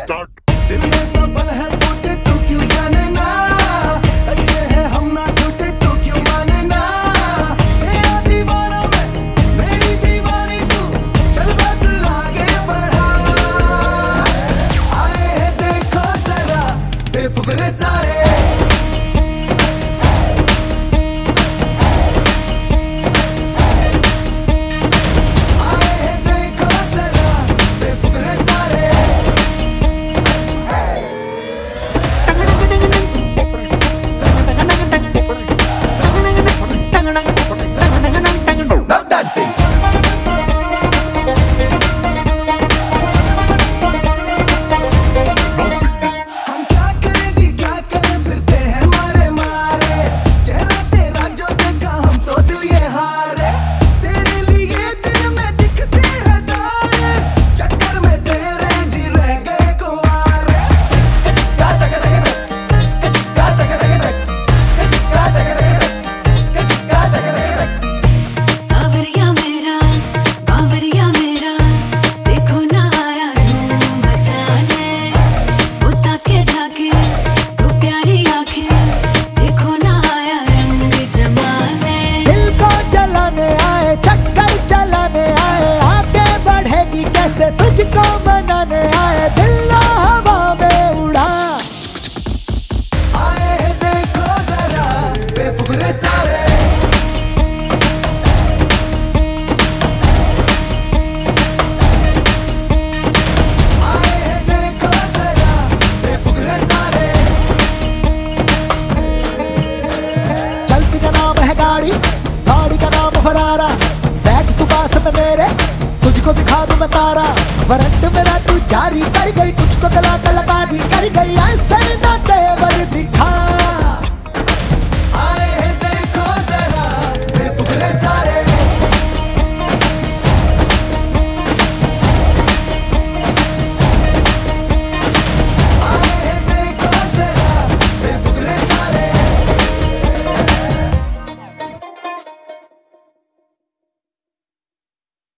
दिल में बबल है फूटे तू क्यों जाने ना, सच्चे हैं हम ना झूठे तू क्यों माने ना, तेरा दीवाना मैं मेरी दीवानी तू, चल बात आगे बढ़ा, आए हैं देखो जरा बेफिक्र सारे, तुझको बनाने आए दिल हवा में उड़ा, आए हैं देखो जरा बेफिक्र सारे, आए हैं देखो जरा बेफिक्र सारे, चलती का नाम है गाड़ी, गाड़ी का नाम फरारा, बैठ तू पास में मेरे तुझको दिखा दूं मैं तारा, वारंट मेरा तू जारी कर गई, कुछ तो गला कलाकारी कर गई, ऐसे ना तेवर दिख